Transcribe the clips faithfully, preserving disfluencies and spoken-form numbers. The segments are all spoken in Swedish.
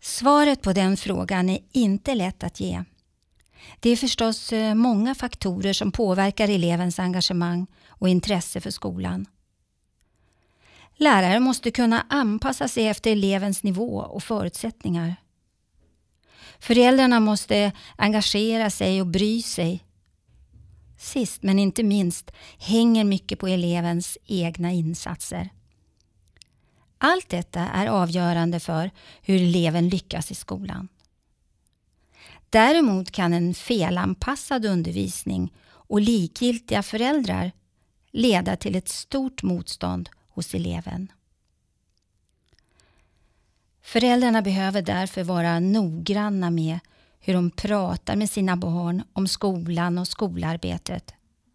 Svaret på den frågan är inte lätt att ge. Det är förstås många faktorer som påverkar elevens engagemang och intresse för skolan. Lärare måste kunna anpassa sig efter elevens nivå och förutsättningar. Föräldrarna måste engagera sig och bry sig. Sist men inte minst hänger mycket på elevens egna insatser. Allt detta är avgörande för hur eleven lyckas i skolan. Däremot kan en felanpassad undervisning och likgiltiga föräldrar leda till ett stort motstånd hos eleven. Föräldrarna behöver därför vara noggranna med hur de pratar med sina barn om skolan och skolarbetet.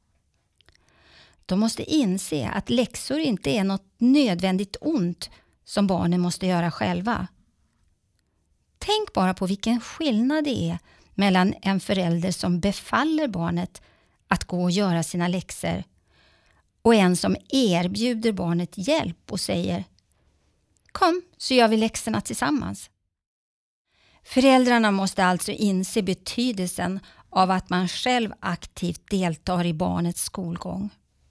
De måste inse att läxor inte är något nödvändigt ont som barnen måste göra själva. Tänk bara på vilken skillnad det är mellan en förälder som befaller barnet att gå och göra sina läxor och en som erbjuder barnet hjälp och säger: kom så gör vi läxorna tillsammans. Föräldrarna måste alltså inse betydelsen av att man själv aktivt deltar i barnets skolgång.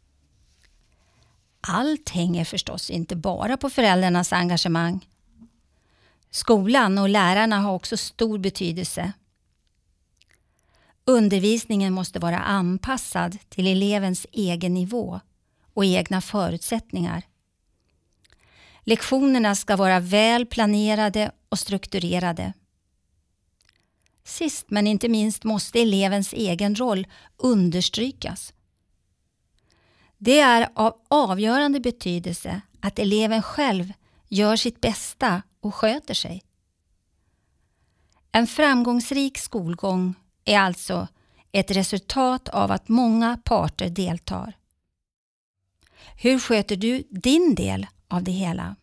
Allt hänger förstås inte bara på föräldrarnas engagemang. Skolan och lärarna har också stor betydelse. Undervisningen måste vara anpassad till elevens egen nivå och egna förutsättningar. Lektionerna ska vara väl planerade och strukturerade. Sist men inte minst måste elevens egen roll understrykas. Det är av avgörande betydelse att eleven själv gör sitt bästa och sköter sig. En framgångsrik skolgång är alltså ett resultat av att många parter deltar. Hur sköter du din del av det hela?